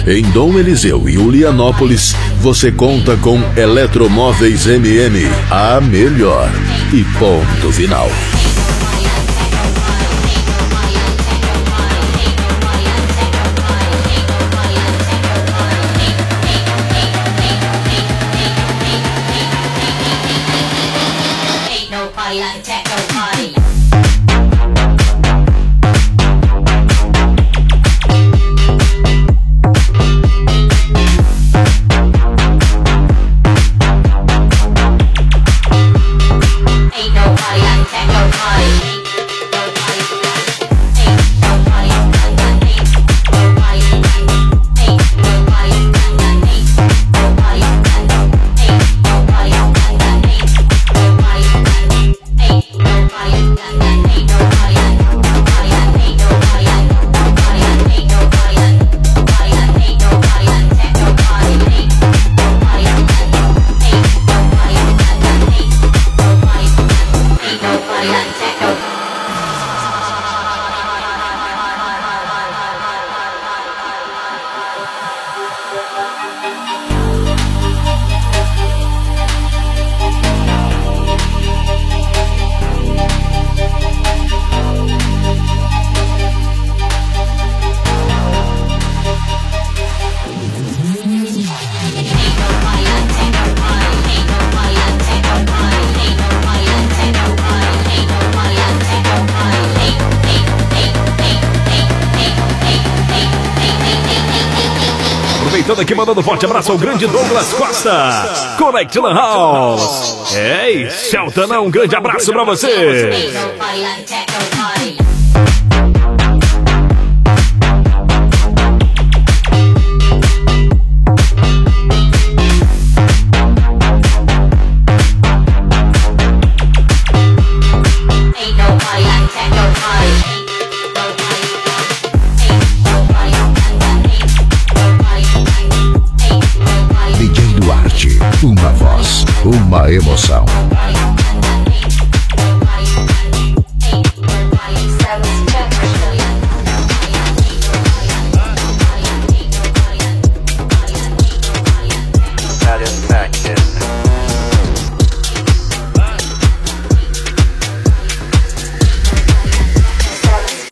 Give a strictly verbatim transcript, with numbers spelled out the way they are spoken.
Em Dom Eliseu e Ulianópolis, você conta com Eletromóveis M M, a melhor. E ponto final. Aproveitando aqui, mandando um forte abraço ao grande Douglas Costa, Connect Lan House. Ei, Celtana, um grande abraço pra você. Uma voz, uma emoção.